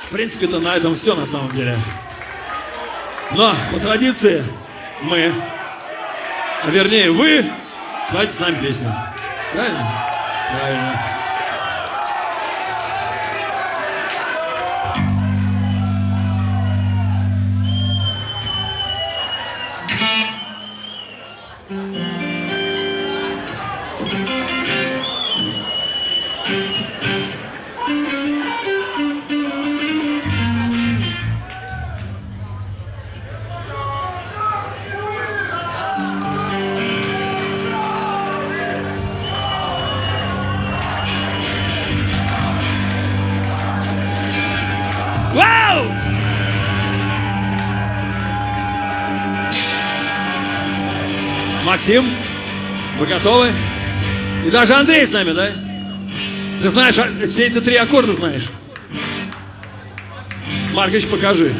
В принципе-то на этом все на самом деле. Но по традиции мы, а вернее вы, спойте с нами песню. Правильно? Правильно. Максим, вы готовы? И даже Андрей с нами, да? Ты знаешь, все эти 3 аккорда знаешь? Маркович, покажи.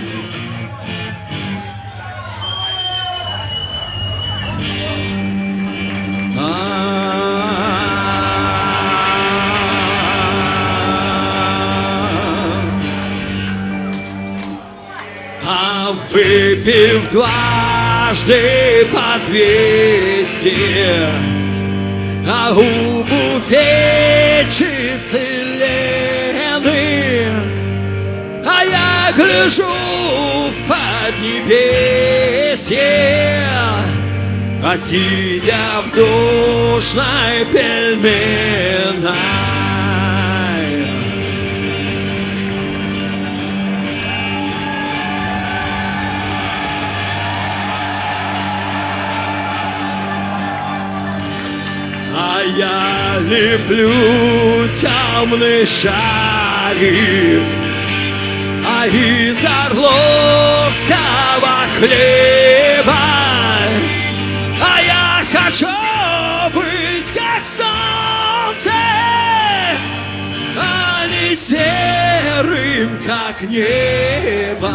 А выпив дважды по 200, а у буфетчицы Лены, а я гляжу в поднебесье, а сидя в душной пельменной. А я леплю темный шарик, а из орловского хлеба, а я хочу быть как солнце, а не серым, как небо.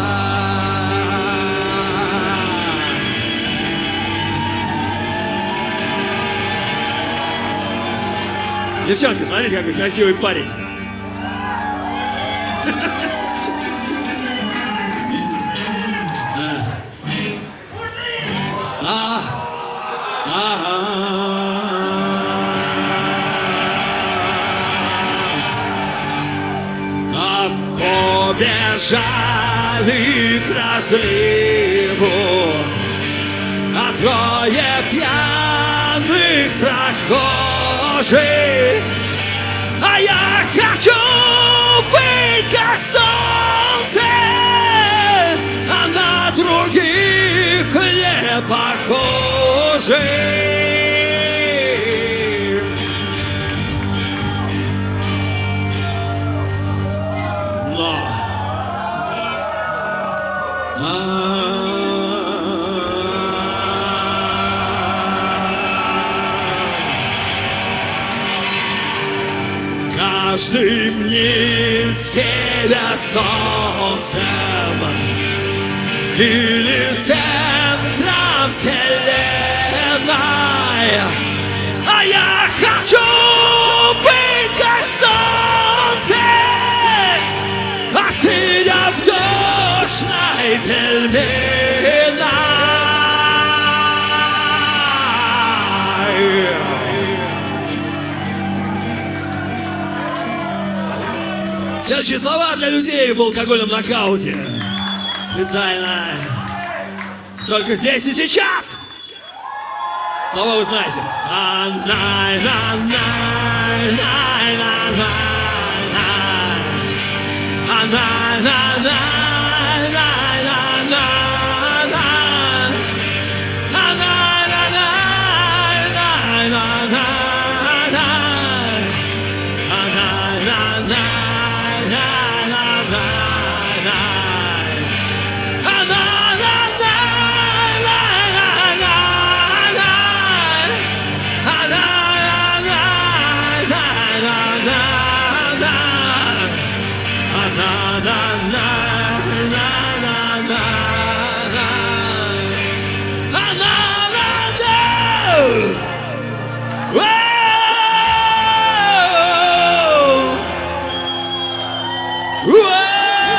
Девчонки, смотрите, какой красивый парень. Побежали к разливу, а 3 пьяных прохожих, а я хочу быть как солнце, а на других не похожих. Каждый мнит себя солнцем или центром вселенной, а я хочу быть как солнце, а сидя в душной пельменной. Следующие слова для людей в алкогольном нокауте. Специально. Только здесь и сейчас. Слова вы знаете. Whoa!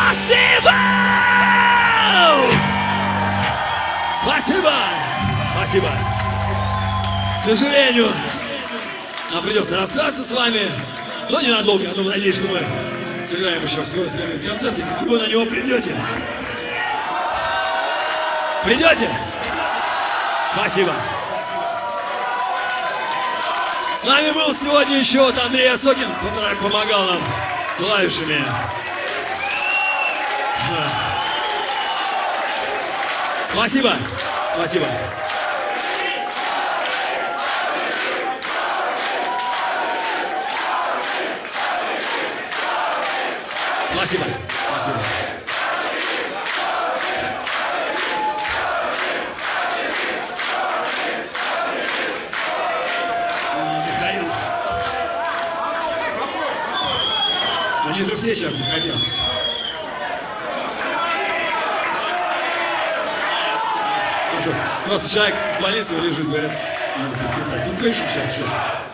Спасибо! Спасибо! Спасибо! К сожалению, нам придется расстаться с вами, но ненадолго. Я думаю, надеюсь, что мы сыграем еще скоро с вами в концерте, и вы на него придете. Придете? Спасибо. С нами был сегодня еще вот Андрей Осокин, который помогал нам клавишами. Спасибо. Спасибо. Спасибо. Спасибо. Михаил. Они же все сейчас захотят. Просто человек в больнице лежит, говорят, надо подписать. Ну, пишем сейчас.